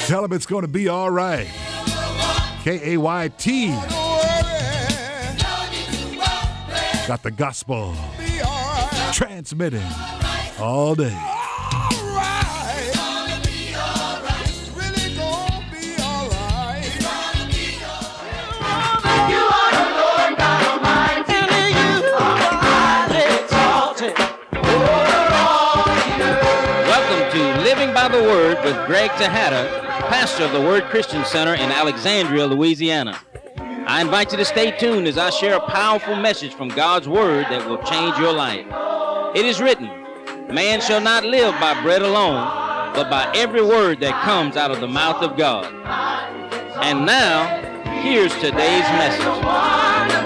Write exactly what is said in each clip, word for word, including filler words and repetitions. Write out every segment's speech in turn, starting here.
Tell them it's going to be all right. K A Y T. Got the gospel transmitting all day. Living by the Word with Greg Tejada, pastor of the Word Christian Center in Alexandria, Louisiana. I invite you to stay tuned as I share a powerful message from God's Word that will change your life. It is written, man shall not live by bread alone, but by every word that comes out of the mouth of God. And now, here's today's message.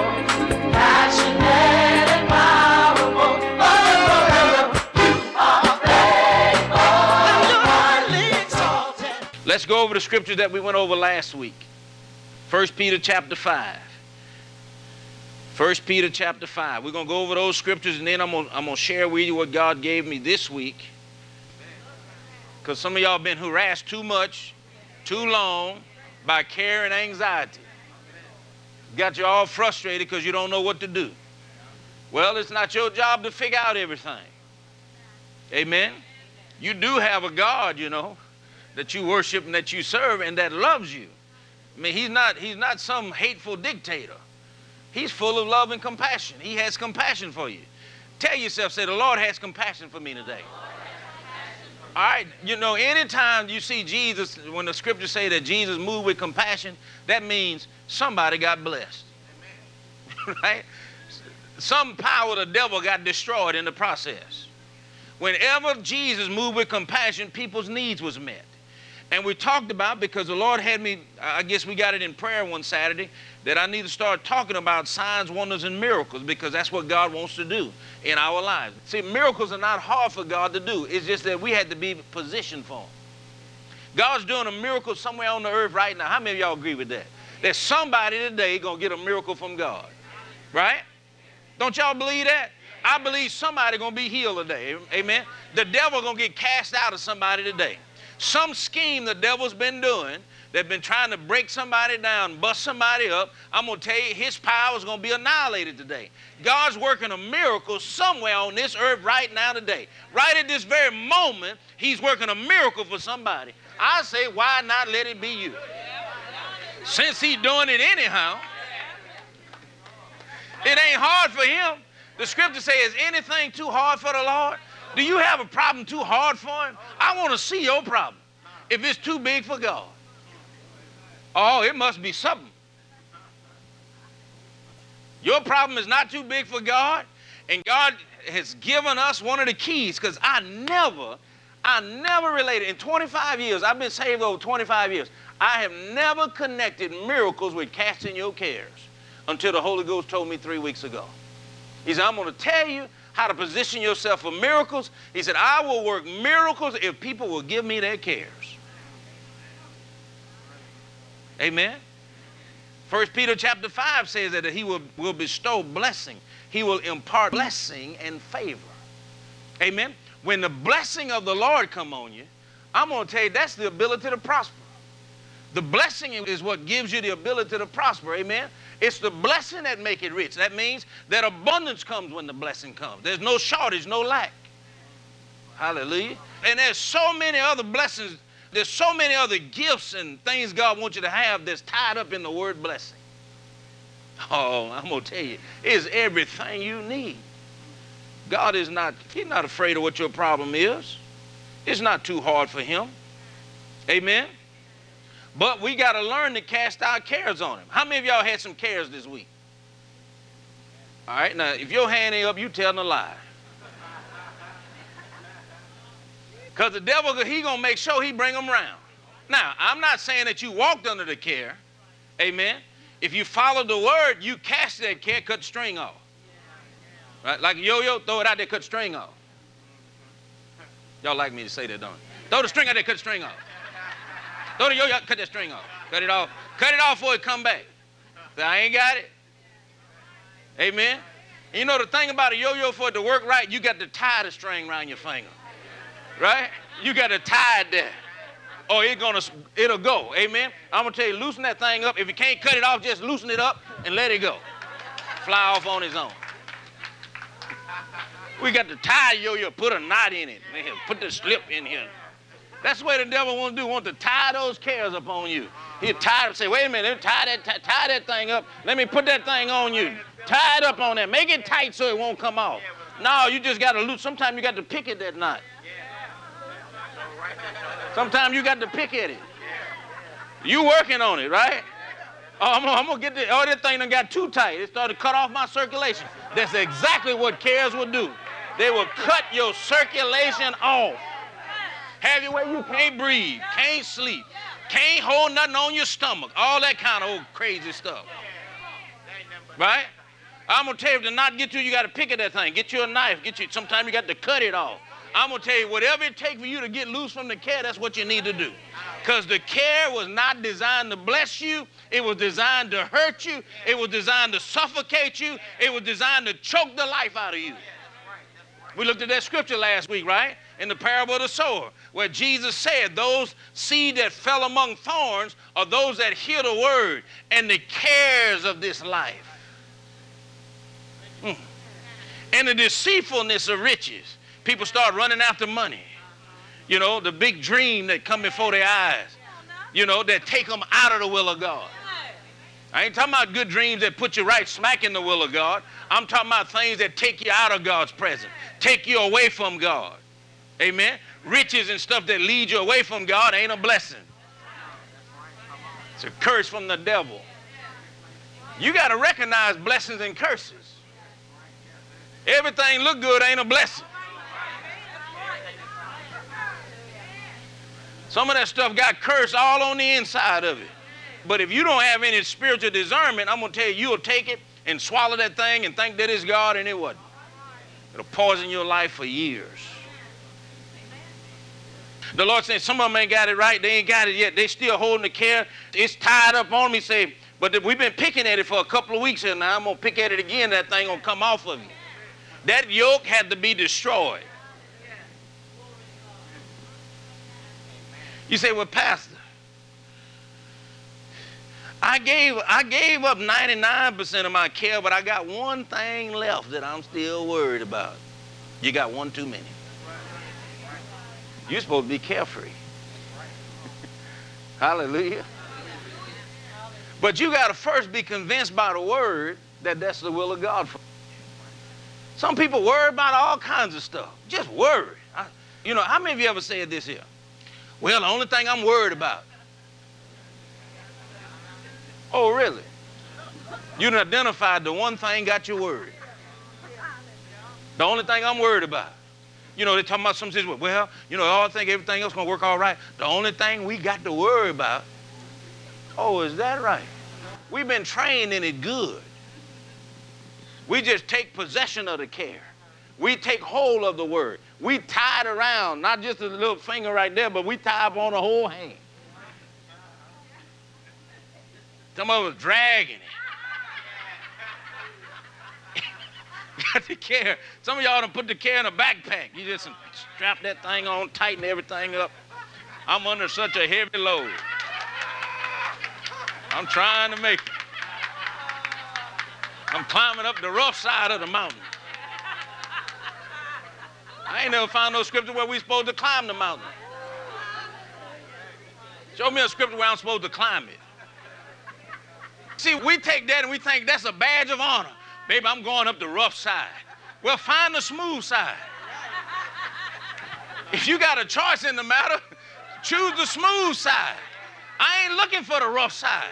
Let's go over the scriptures that we went over last week. First Peter chapter five. First Peter chapter five. We're going to go over those scriptures, and then I'm going I'm to share with you what God gave me this week. Because some of y'all been harassed too much, too long, by care and anxiety. Got you all frustrated because you don't know what to do. Well, it's not your job to figure out everything. Amen? You do have a God, you know, that you worship and that you serve and that loves you. I mean, he's not, he's not some hateful dictator. He's full of love and compassion. He has compassion for you. Tell yourself, say, the Lord has compassion for me today. All right, you know, anytime you see Jesus, when the scriptures say that Jesus moved with compassion, that means somebody got blessed. Right? Some power of the devil got destroyed in the process. Whenever Jesus moved with compassion, people's needs was met. And we talked about, because the Lord had me, I guess we got it in prayer one Saturday, that I need to start talking about signs, wonders, and miracles, because that's what God wants to do in our lives. See, miracles are not hard for God to do. It's just that we had to be positioned for them. God's doing a miracle somewhere on the earth right now. How many of y'all agree with that? There's somebody today going to get a miracle from God. Right? Don't y'all believe that? I believe somebody going to be healed today. Amen? The devil going to get cast out of somebody today. Some scheme the devil's been doing, they've been trying to break somebody down, bust somebody up. I'm going to tell you, his power is going to be annihilated today. God's working a miracle somewhere on this earth right now today. Right at this very moment, he's working a miracle for somebody. I say, why not let it be you? Since he's doing it anyhow, it ain't hard for him. The scripture says, is anything too hard for the Lord? Do you have a problem too hard for him? I want to see your problem. If it's too big for God. Oh, it must be something. Your problem is not too big for God. And God has given us one of the keys, because I never, I never related. In twenty-five years, I've been saved over twenty-five years. I have never connected miracles with casting your cares until the Holy Ghost told me three weeks ago. He said, I'm going to tell you how to position yourself for miracles. He said, I will work miracles if people will give me their cares. Amen. First Peter chapter five says that he will, will bestow blessing. He will impart blessing and favor. Amen. When the blessing of the Lord come on you, I'm going to tell you that's the ability to prosper. The blessing is what gives you the ability to prosper. Amen. It's the blessing that make it rich. That means that abundance comes when the blessing comes. There's no shortage, no lack. Hallelujah. And there's so many other blessings. There's so many other gifts and things God wants you to have that's tied up in the word blessing. Oh, I'm going to tell you, it's everything you need. God is not, he's not afraid of what your problem is. It's not too hard for him. Amen. But we got to learn to cast our cares on him. How many of y'all had some cares this week? All right, now, if your hand ain't up, you telling a lie. Because the devil, he going to make sure he bring them around. Now, I'm not saying that you walked under the care. Amen. If you follow the word, you cast that care, cut the string off. Right? Like a yo-yo, throw it out there, cut the string off. Y'all like me to say that, don't you? Throw the string out there, cut the string off. Throw the yo-yo, cut that string off. Cut it off. Cut it off before it come back. Say, I ain't got it. Amen. And you know the thing about a yo-yo, for it to work right, you got to tie the string around your finger. Right? You got to tie it there. or it's gonna, it'll go. Amen. I'm gonna tell you, loosen that thing up. If you can't cut it off, just loosen it up and let it go. Fly off on its own. We got the tie yo-yo, put a knot in it. Man, put the slip in here. That's the way the devil wants to do. Want to tie those cares up on you. He'll tie it and say, wait a minute, let me tie that, tie, tie that thing up. Let me put that thing on you. Tie it up on there. Make it tight so it won't come off. No, you just got to loose. Sometimes you got to pick at that knot. Sometimes you got to pick at it. You working on it, right? Oh, I'm, I'm going to get this. Oh, that thing done got too tight. It started to cut off my circulation. That's exactly what cares will do. They will cut your circulation off. Have you where you can't breathe, can't sleep, can't hold nothing on your stomach, all that kind of old crazy stuff. Right? I'm going to tell you, to not get you, you got to pick at that thing. Get you a knife. Get you. Sometimes you got to cut it off. I'm going to tell you, whatever it takes for you to get loose from the care, that's what you need to do. Because the care was not designed to bless you. It was designed to hurt you. It was designed to suffocate you. It was designed to choke the life out of you. We looked at that scripture last week, right? In the parable of the sower, where Jesus said, those seed that fell among thorns are those that hear the word and the cares of this life. Mm. And the deceitfulness of riches. People start running after money. You know, the big dream that come before their eyes. You know, that take them out of the will of God. I ain't talking about good dreams that put you right smack in the will of God. I'm talking about things that take you out of God's presence. Take you away from God. Amen? Riches and stuff that lead you away from God ain't a blessing. It's a curse from the devil. You got to recognize blessings and curses. Everything look good ain't a blessing. Some of that stuff got cursed all on the inside of it. But if you don't have any spiritual discernment, I'm going to tell you, you'll take it and swallow that thing and think that it's God, and it wasn't. It'll poison your life for years. The Lord said, some of them ain't got it right. They ain't got it yet. They still holding the care. It's tied up on me. Say, but we've been picking at it for a couple of weeks here now. I'm going to pick at it again. That thing going to come off of you. That yoke had to be destroyed. You say, well, Pastor, I gave, I gave up ninety-nine percent of my care, but I got one thing left that I'm still worried about. You got one too many. You're supposed to be carefree. Hallelujah. But you got to first be convinced by the word that that's the will of God for you. Some people worry about all kinds of stuff. Just worry. I, you know, how many of you ever said this here? Well, the only thing I'm worried about. Oh, really? You done identified the one thing got you worried. The only thing I'm worried about. You know, they're talking about some situation. Well, you know, I think everything else going to work all right. The only thing we got to worry about. Oh, is that right? We've been trained in it good. We just take possession of the care. We take hold of the word. We tie it around, not just a little finger right there, but we tie up on the whole hand. Some of us dragging it. Got the care. Some of y'all done put the care in a backpack. You just strap that thing on, tighten everything up. I'm under such a heavy load. I'm trying to make it. I'm climbing up the rough side of the mountain. I ain't never found no scripture where we're supposed to climb the mountain. Show me a scripture where I'm supposed to climb it. See, we take that and we think that's a badge of honor. Baby, I'm going up the rough side. Well, find the smooth side. If you got a choice in the matter, choose the smooth side. I ain't looking for the rough side.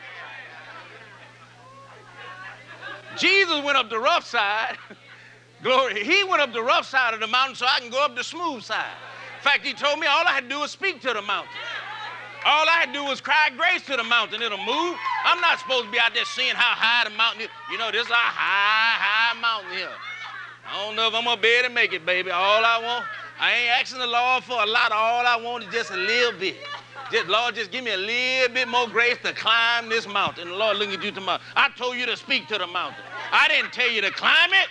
Jesus went up the rough side. Glory. He went up the rough side of the mountain so I can go up the smooth side. In fact, he told me all I had to do was speak to the mountain. All I had to do was cry grace to the mountain. It'll move. I'm not supposed to be out there seeing how high the mountain is. You know, this is a high, high mountain here. I don't know if I'm going to be able to make it, baby. All I want, I ain't asking the Lord for a lot. All I want is just a little bit. Just, Lord, just give me a little bit more grace to climb this mountain. The Lord looking at you tomorrow. I told you to speak to the mountain. I didn't tell you to climb it.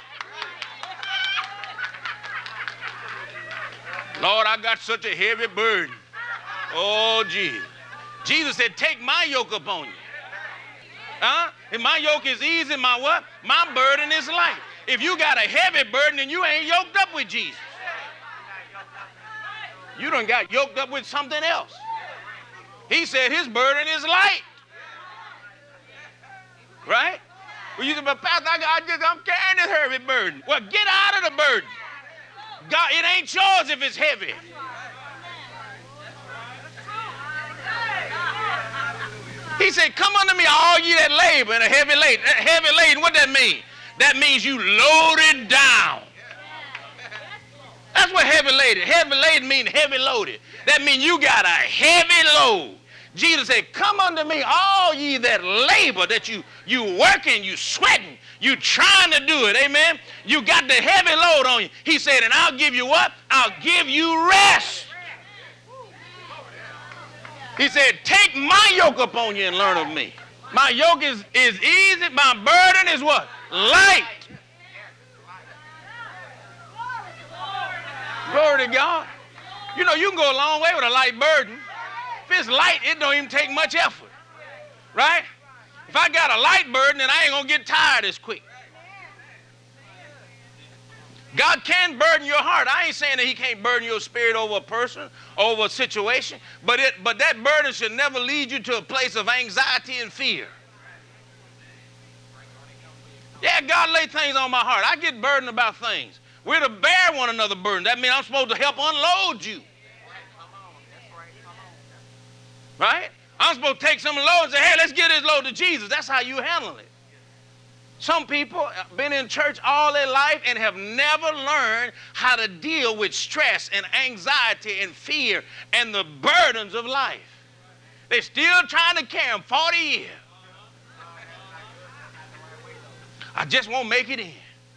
Lord, I got such a heavy burden. Oh, Lord Jesus. Jesus said, take my yoke upon you. Huh? And my yoke is easy, my what? My burden is light. If you got a heavy burden, then you ain't yoked up with Jesus. You done got yoked up with something else. He said his burden is light. Right? Well, you say, but Pastor, I, I just, I'm carrying this heavy burden. Well, get out of the burden. God, it ain't yours if it's heavy. He said, come unto me, all ye that labor and are heavy laden. Heavy laden, what that mean? That means you loaded down. That's what heavy laden. Heavy laden means heavy loaded. That means you got a heavy load. Jesus said, come unto me, all ye that labor, that you you working, you sweating, you trying to do it. Amen. You got the heavy load on you. He said, and I'll give you what? I'll give you rest. He said, take my yoke upon you and learn of me. My yoke is, is easy. My burden is what? Light. Glory to God. You know, you can go a long way with a light burden. If it's light, it don't even take much effort. Right? If I got a light burden, then I ain't going to get tired as quick. God can burden your heart. I ain't saying that he can't burden your spirit over a person, over a situation, but, it, but that burden should never lead you to a place of anxiety and fear. Yeah, God laid things on my heart. I get burdened about things. We're to bear one another burden. That means I'm supposed to help unload you. Right? I'm supposed to take some load and say, hey, let's get this load to Jesus. That's how you handle it. Some people have been in church all their life and have never learned how to deal with stress and anxiety and fear and the burdens of life. They're still trying to carry them forty years. I just won't make it in.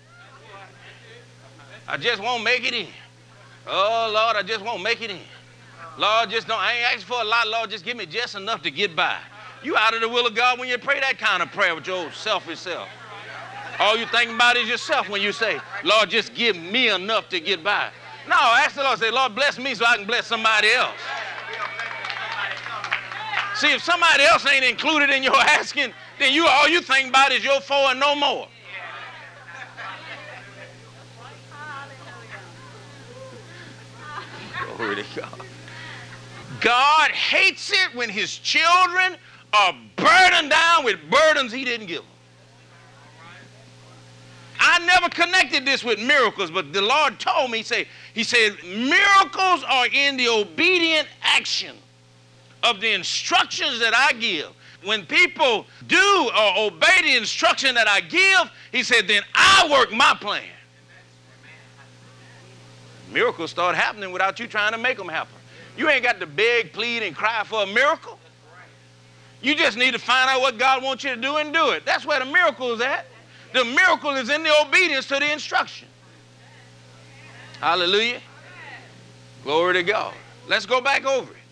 I just won't make it in. Oh, Lord, I just won't make it in. Lord, just don't, I ain't asking for a lot, Lord, just give me just enough to get by. You out of the will of God when you pray that kind of prayer with your selfish self. All you think about is yourself when you say, Lord, just give me enough to get by. No, ask the Lord, say, Lord, bless me so I can bless somebody else. See, if somebody else ain't included in your asking, then you all you think about is your four and no more. Glory to God. God hates it when his children are burdened down with burdens he didn't give them. I never connected this with miracles, but the Lord told me, he said, he said, miracles are in the obedient action of the instructions that I give. When people do or obey the instruction that I give, he said, then I work my plan. Miracles start happening without you trying to make them happen. You ain't got to beg, plead, and cry for a miracle. You just need to find out what God wants you to do and do it. That's where the miracle is at. The miracle is in the obedience to the instruction. Hallelujah. Glory to God. Let's go back over it.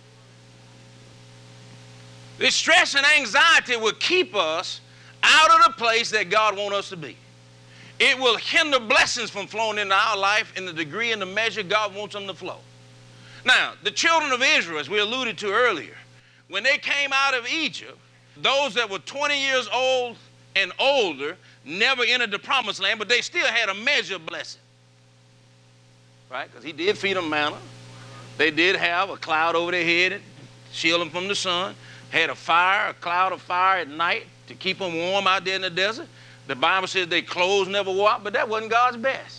This stress and anxiety will keep us out of the place that God wants us to be. It will hinder blessings from flowing into our life in the degree and the measure God wants them to flow. Now, the children of Israel, as we alluded to earlier, when they came out of Egypt, those that were twenty years old and older never entered the promised land, but they still had a measure of blessing. Right? Because he did feed them manna. They did have a cloud over their head and shield them from the sun. Had a fire, a cloud of fire at night to keep them warm out there in the desert. The Bible says their clothes never wore out, but that wasn't God's best.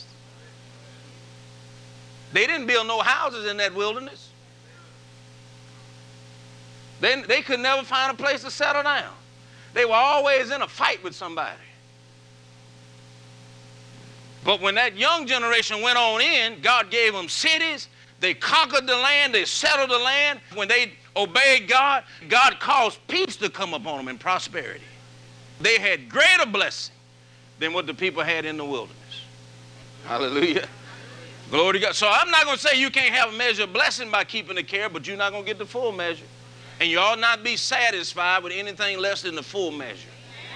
They didn't build no houses in that wilderness. They, they could never find a place to settle down. They were always in a fight with somebody. But when that young generation went on in, God gave them cities. They conquered the land. They settled the land. When they obeyed God, God caused peace to come upon them and prosperity. They had greater blessing than what the people had in the wilderness. Hallelujah. Glory to God. So I'm not going to say you can't have a measure of blessing by keeping the care, but you're not going to get the full measure. And you ought not be satisfied with anything less than the full measure.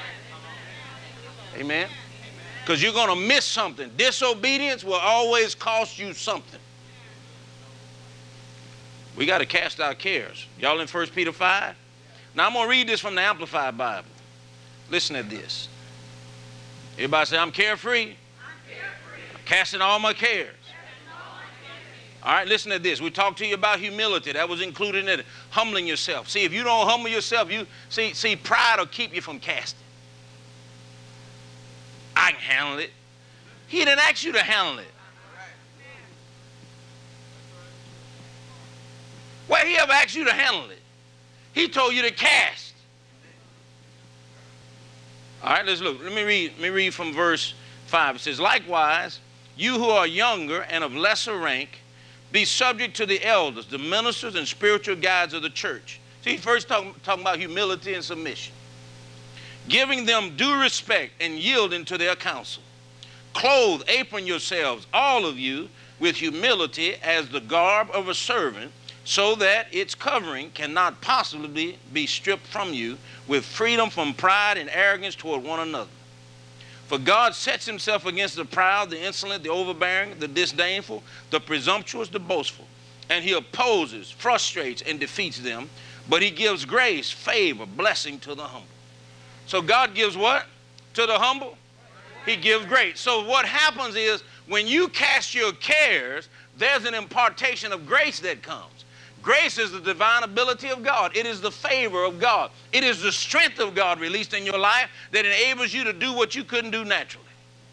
Amen. Because you're going to miss something. Disobedience will always cost you something. We got to cast our cares. Y'all in First Peter five? Now I'm going to read this from the Amplified Bible. Listen to this. Everybody say, I'm carefree. I'm carefree. I'm casting all my cares. All, my cares. All right, listen to this. We talked to you about humility. That was included in it. Humbling yourself. See, if you don't humble yourself, you see, see, pride will keep you from casting. I can handle it. He didn't ask you to handle it. Well, he ever asked you to handle it? He told you to cast. All right, let's look. Let me read, let me read from verse five. It says, likewise, you who are younger and of lesser rank, be subject to the elders, the ministers and spiritual guides of the church. See, first talking, talking about humility and submission. Giving them due respect and yielding to their counsel. Clothe, apron yourselves, all of you, with humility as the garb of a servant, so that its covering cannot possibly be stripped from you, with freedom from pride and arrogance toward one another. For God sets himself against the proud, the insolent, the overbearing, the disdainful, the presumptuous, the boastful. And he opposes, frustrates, and defeats them. But he gives grace, favor, blessing to the humble. So God gives what? To the humble? He gives grace. So what happens is, when you cast your cares, there's an impartation of grace that comes. Grace is the divine ability of God. It is the favor of God. It is the strength of God released in your life that enables you to do what you couldn't do naturally.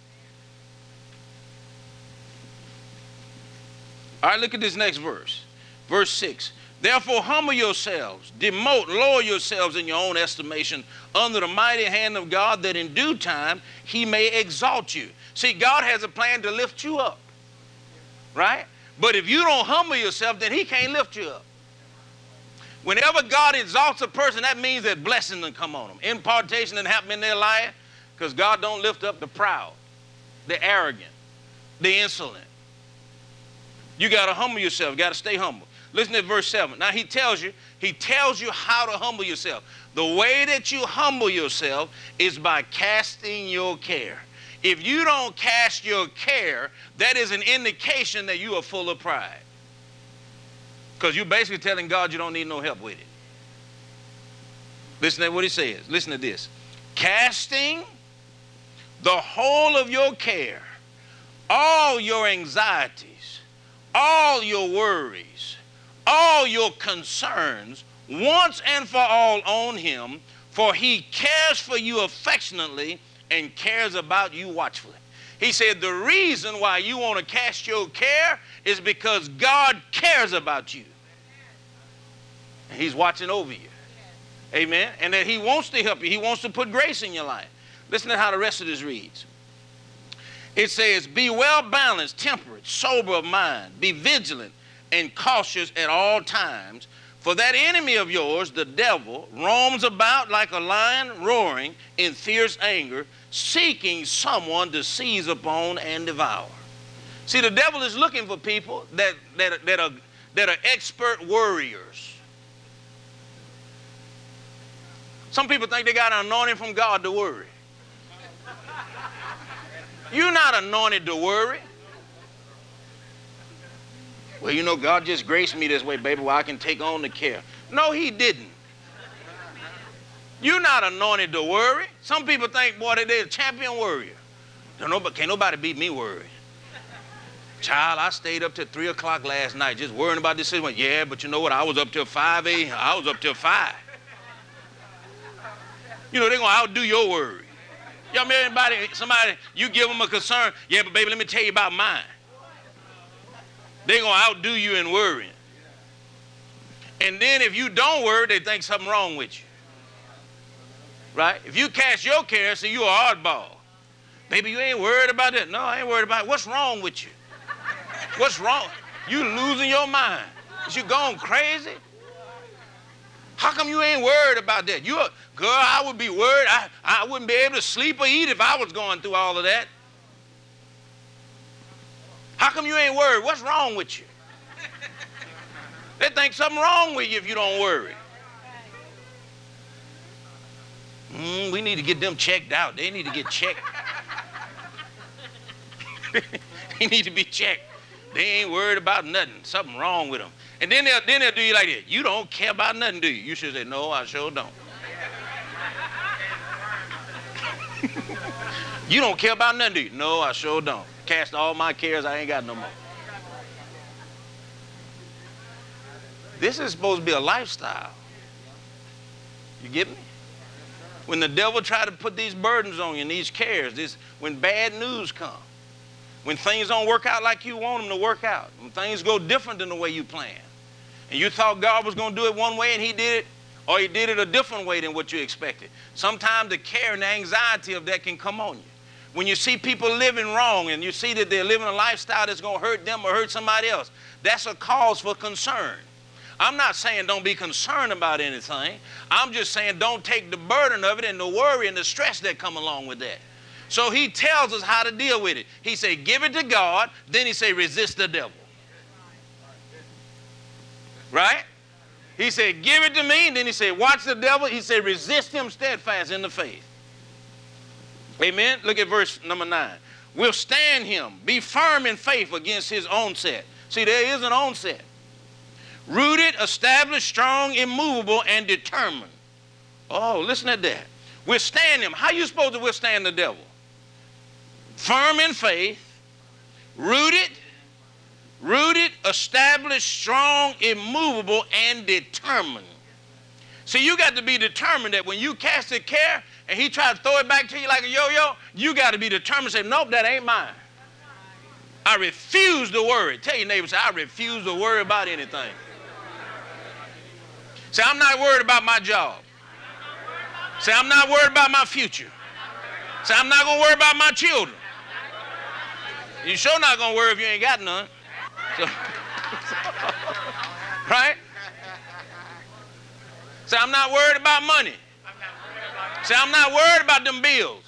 All right, look at this next verse. Verse six. Therefore humble yourselves, demote, lower yourselves in your own estimation under the mighty hand of God, that in due time he may exalt you. See, God has a plan to lift you up, right? But if you don't humble yourself, then he can't lift you up. Whenever God exalts a person, that means that blessing will come on them. Impartation didn't happen in their life, because God don't lift up the proud, the arrogant, the insolent. You got to humble yourself. You got to stay humble. Listen to verse seven. Now he tells you, he tells you how to humble yourself. The way that you humble yourself is by casting your care. If you don't cast your care, that is an indication that you are full of pride. Because you're basically telling God you don't need no help with it. Listen to what he says. Listen to this. Casting the whole of your care, all your anxieties, all your worries, all your concerns, once and for all on him, for he cares for you affectionately and cares about you watchfully. He said the reason why you want to cast your care is because God cares about you. And he's watching over you. Amen. And that he wants to help you. He wants to put grace in your life. Listen to how the rest of this reads. It says, be well balanced, temperate, sober of mind, be vigilant and cautious at all times. For that enemy of yours, the devil, roams about like a lion roaring in fierce anger, seeking someone to seize upon and devour. See, the devil is looking for people that, that, that, are, that are expert worriers. Some people think they got an anointing from God to worry. You're not anointed to worry. Well, you know, God just graced me this way, baby, where I can take on the care. No, he didn't. You're not anointed to worry. Some people think, boy, they're a champion worrier. Don't know, but can't nobody beat me worried. Child, I stayed up till three o'clock last night just worrying about this situation. Yeah, but you know what? I was up till five a m I was up till five. You know, they're going to outdo your worry. Y'all met anybody, somebody, you give them a concern. Yeah, but baby, let me tell you about mine. They're going to outdo you in worrying. And then if you don't worry, they think something wrong with you. Right? If you cast your care, see, you're an oddball. Baby, you ain't worried about that. No, I ain't worried about it. What's wrong with you? What's wrong? You losing your mind. Is you going crazy? How come you ain't worried about that? You, girl, I would be worried. I, I wouldn't be able to sleep or eat if I was going through all of that. How come you ain't worried? What's wrong with you? They think something wrong with you if you don't worry. Mm, we need to get them checked out. They need to get checked. They need to be checked. They ain't worried about nothing. Something wrong with them. And then they'll, then they'll do you like this. You don't care about nothing, do you? You should say, no, I sure don't. You don't care about nothing, do you? No, I sure don't. Cast all my cares, I ain't got no more. This is supposed to be a lifestyle. You get me? When the devil try to put these burdens on you and these cares, this, when bad news comes, when things don't work out like you want them to work out, when things go different than the way you planned, and you thought God was going to do it one way and he did it, or he did it a different way than what you expected. Sometimes the care and the anxiety of that can come on you. When you see people living wrong and you see that they're living a lifestyle that's going to hurt them or hurt somebody else, that's a cause for concern. I'm not saying don't be concerned about anything. I'm just saying don't take the burden of it and the worry and the stress that come along with that. So he tells us how to deal with it. He said, give it to God. Then he said, resist the devil. Right? He said, give it to me. And then he said, watch the devil. He said, resist him steadfast in the faith. Amen. Look at verse number nine. Withstand him. Be firm in faith against his onset. See, there is an onset. Rooted, established, strong, immovable, and determined. Oh, listen at that. Withstand him. How are you supposed to withstand the devil? Firm in faith, rooted, rooted, established, strong, immovable, and determined. See, you got to be determined that when you cast a care and he tries to throw it back to you like a yo-yo, you got to be determined to say, nope, that ain't mine. I refuse to worry. Tell your neighbor, say, I refuse to worry about anything. Say, I'm not worried about my job. Say, I'm not worried about my future. Say, I'm not going to worry about my children. You sure not going to worry if you ain't got none. So, right? Say, I'm not worried about money. Say, I'm not worried about them bills.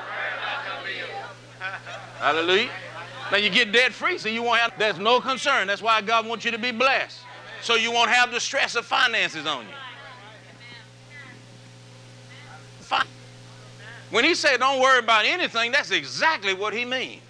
Hallelujah. Now you get debt free, so you won't have, there's no concern. That's why God wants you to be blessed. So you won't have the stress of finances on you. When he said don't worry about anything, that's exactly what he means.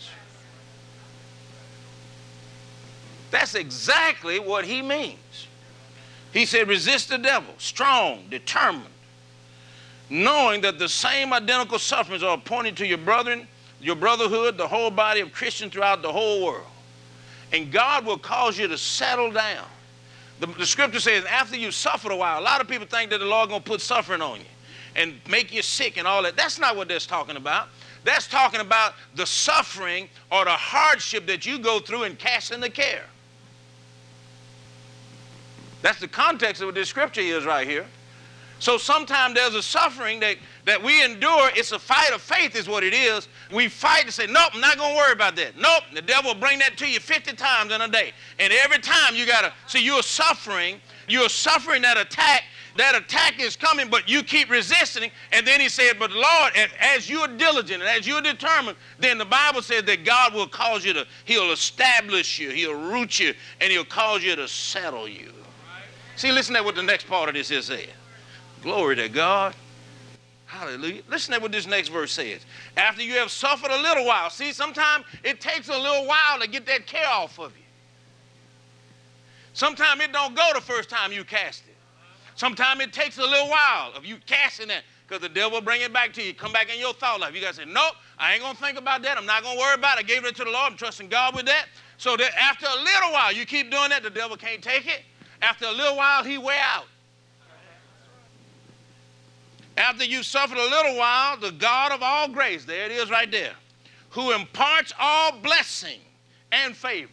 That's exactly what he means. He said resist the devil, strong, determined, knowing that the same identical sufferings are appointed to your brethren, your brotherhood, the whole body of Christians throughout the whole world. And God will cause you to settle down. The, the scripture says after you've suffered a while, a lot of people think that the Lord going to put suffering on you and make you sick and all that. That's not what that's talking about. That's talking about the suffering or the hardship that you go through in casting the care. That's the context of what this scripture is right here. So sometimes there's a suffering that, that we endure. It's a fight of faith is what it is. We fight to say, nope, I'm not going to worry about that. Nope, the devil will bring that to you fifty times in a day. And every time you got to, see, you're suffering, you're suffering that attack. That attack is coming, but you keep resisting. And then he said, but Lord, as you're diligent and as you're determined, then the Bible says that God will cause you to, he'll establish you, he'll root you, and he'll cause you to settle you. See, listen to what the next part of this is saying. Glory to God. Hallelujah. Listen to what this next verse says. After you have suffered a little while. See, sometimes it takes a little while to get that care off of you. Sometimes it don't go the first time you cast it. Sometimes it takes a little while of you casting that because the devil will bring it back to you. Come back in your thought life. You got to say, nope, I ain't going to think about that. I'm not going to worry about it. I gave it to the Lord. I'm trusting God with that. So that after a little while, you keep doing that, the devil can't take it. After a little while, he wear out. After you've suffered a little while, the God of all grace, there it is right there, who imparts all blessing and favor.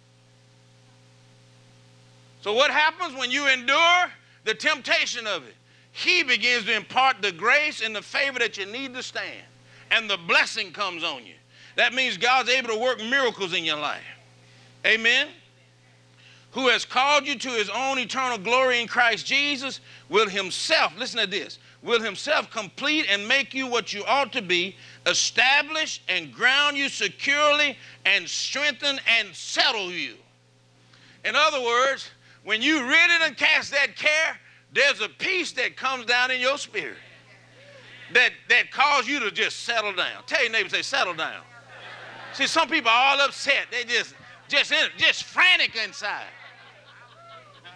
So what happens when you endure the temptation of it? He begins to impart the grace and the favor that you need to stand. And the blessing comes on you. That means God's able to work miracles in your life. Amen? Who has called you to his own eternal glory in Christ Jesus, will himself, listen to this, will himself complete and make you what you ought to be, establish and ground you securely, and strengthen and settle you. In other words, when you really done cast that care, there's a peace that comes down in your spirit that, that causes you to just settle down. Tell your neighbor, say, settle down. See, some people are all upset. They just, just, just frantic inside.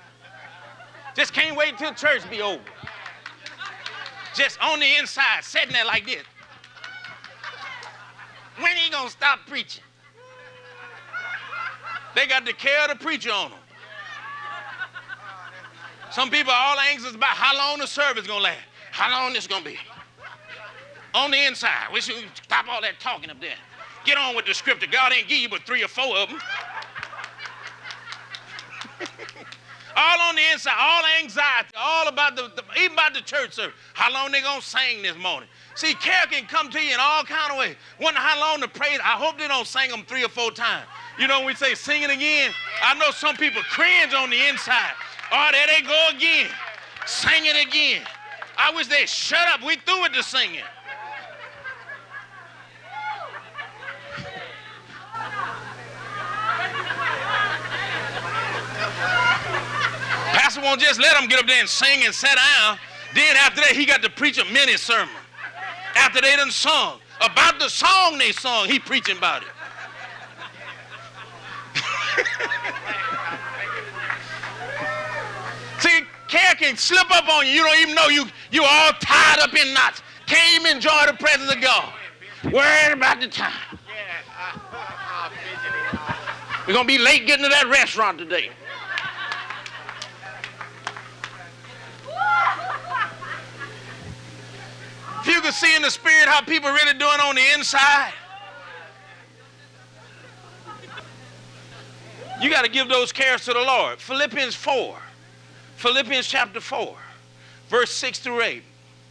Just can't wait till church be over. Just on the inside, sitting there like this. When he gonna stop preaching? They got the care of the preacher on them. Some people are all anxious about how long the service gonna last. How long this gonna be? On the inside, we should stop all that talking up there. Get on with the scripture. God ain't give you but three or four of them. All on the inside, all anxiety, all about the, the, even about the church service. How long they gonna sing this morning? See, care can come to you in all kind of ways. Wonder how long to praise. I hope they don't sing them three or four times. You know when we say sing it again? I know some people cringe on the inside. Oh, there they go again. Sing it again. I wish they'd shut up. We through with the singing. Pastor won't just let them get up there and sing and sit down. Then after that, he got to preach a mini sermon. After they done sung. About the song they sung, he preaching about it. See, care can slip up on you. You don't even know you, you all tied up in knots. Can't even enjoy the presence of God. Worried about the time. We're going to be late getting to that restaurant today. If you could see in the spirit how people are really doing on the inside, you got to give those cares to the Lord. Philippians four. Philippians chapter four, verse six through eight.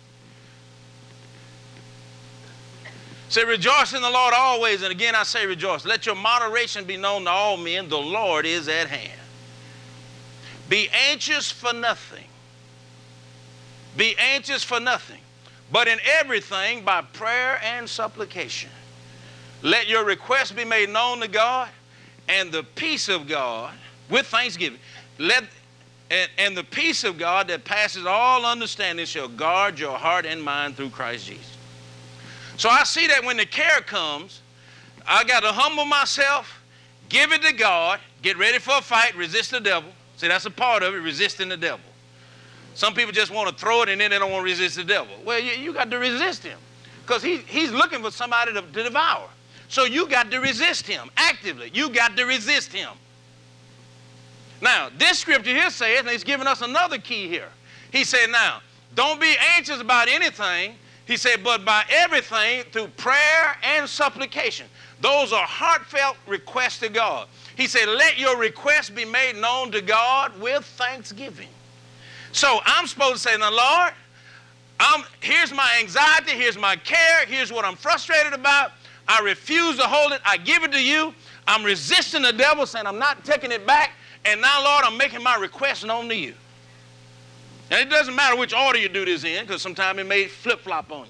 Say, rejoice in the Lord always. And again, I say rejoice. Let your moderation be known to all men. The Lord is at hand. Be anxious for nothing. Be anxious for nothing. But in everything, by prayer and supplication, let your requests be made known to God, and the peace of God, with thanksgiving, let and, and the peace of God that passes all understanding shall guard your heart and mind through Christ Jesus. So I see that when the care comes, I got to humble myself, give it to God, get ready for a fight, resist the devil. See, that's a part of it, resisting the devil. Some people just want to throw it and then they don't want to resist the devil. Well, you, you got to resist him because he, he's looking for somebody to, to devour. So you got to resist him actively. You got to resist him. Now, this scripture here says, and he's giving us another key here. He said, now, don't be anxious about anything. He said, but by everything through prayer and supplication. Those are heartfelt requests to God. He said, let your requests be made known to God with thanksgiving. So I'm supposed to say, now, Lord, I'm, here's my anxiety, here's my care, here's what I'm frustrated about. I refuse to hold it. I give it to you. I'm resisting the devil, saying I'm not taking it back. And now, Lord, I'm making my request known to you. And it doesn't matter which order you do this in, because sometimes it may flip-flop on you.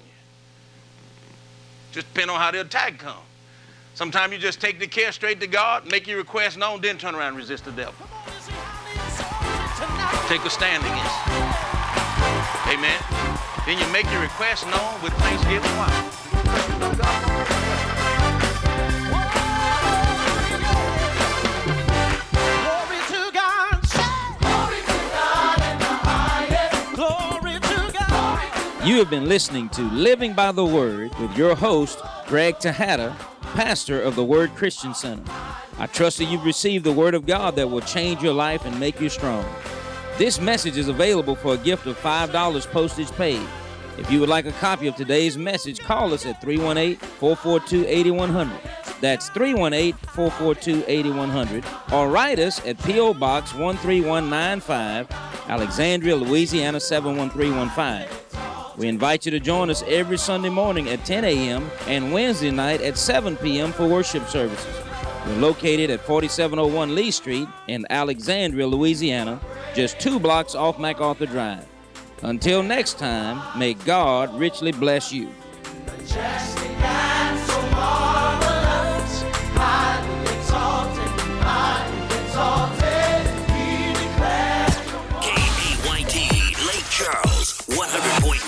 Just depending on how the attack comes. Sometimes you just take the care straight to God, make your request known, then turn around and resist the devil. Take a stand against it. Amen. Then you make your request known with thanksgiving. Why? Glory to God. Glory to God in the highest. Glory to God. You have been listening to Living by the Word with your host, Greg Tejada, pastor of the Word Christian Center. I trust that you've received the Word of God that will change your life and make you strong. This message is available for a gift of five dollars postage paid. If you would like a copy of today's message, call us at three one eight, four four two, eight one zero zero. That's three one eight, four four two, eight one zero zero. Or write us at P O Box one three one nine five, Alexandria, Louisiana seven one three one five. We invite you to join us every Sunday morning at ten a m and Wednesday night at seven p m for worship services. We're located at forty-seven oh one Lee Street in Alexandria, Louisiana, just two blocks off MacArthur Drive. Until next time, may God richly bless you. Majestic and so marvelous, highly exalted, highly exalted, he declares. K B Y T, Lake Charles, one hundred point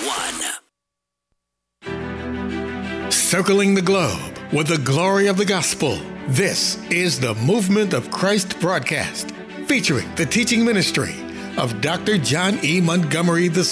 one. Circling the globe with the glory of the gospel. This is the Movement of Christ broadcast, featuring the teaching ministry of Doctor John E. Montgomery the